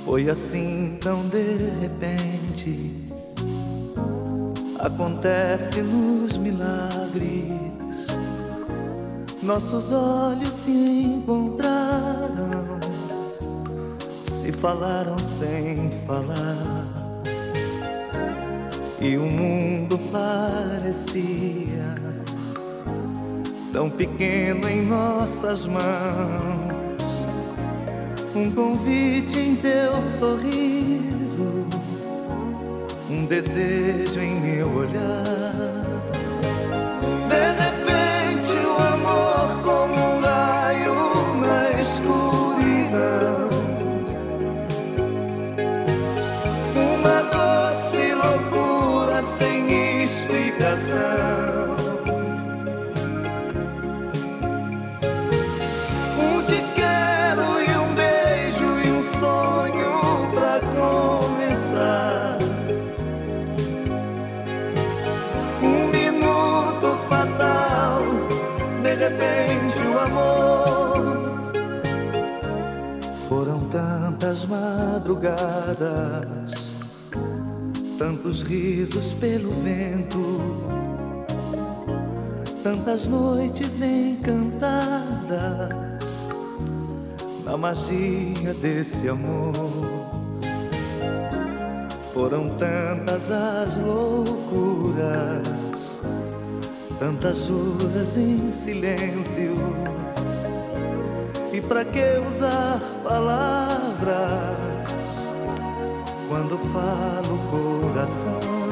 Foi assim tão de repente. Acontece nos milagres. Nossos olhos se encontraram, se falaram sem falar, e o mundo parecia tão pequeno em nossas mãos. Um convite em teu sorriso, um desejo em meu olhar. De repente o amor como um raio na escuridão, uma doce loucura sem explicação. Um te quero e um beijo e um sonho pra começar. Um minuto fatal, de repente o amor. Foram tantas madrugadas, tantos risos pelo vento, tantas noites encantadas na magia desse amor. Foram tantas as loucuras, tantas juras em silêncio. E pra que usar palavras quando fala o coração?